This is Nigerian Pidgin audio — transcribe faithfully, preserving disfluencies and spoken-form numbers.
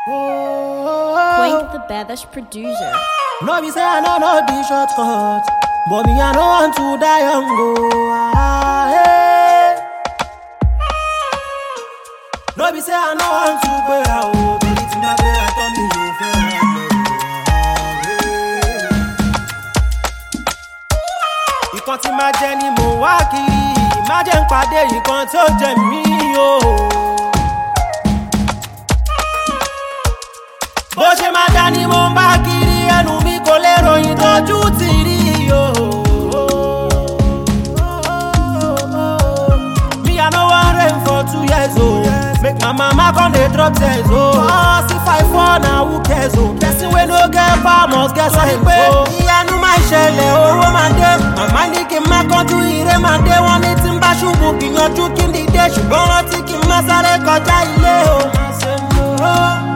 Quake the Baddest producer. No be say I know no be shortcut, but me I no want to die young go. Ah, hey. No be say I no want to go out, but it's my way I turn me over. Ìkan tí máa jẹ ni mò ń wá kiri, má jẹ́ ń pàdé ìkan tó jẹ mí o. Bó ṣe máa dá ni mò ń bá kiri, ẹnu mi kò lè ròyìn tójú ti rí o. Me I no wan rain for two years o, make my mama come dey drop tears o. Cause if I fall na who cares o, person wey no get power must get sense o. Ìyanu máa ṣẹlẹ̀, owó máa dé, màmá ní kí n má kánjú, ire máa dé. Wọ́n ní tí n bá ṣubú gbìyànjú kí n dìde, ṣùgbọ́n rántí kí n má sáré kọjá ilé o.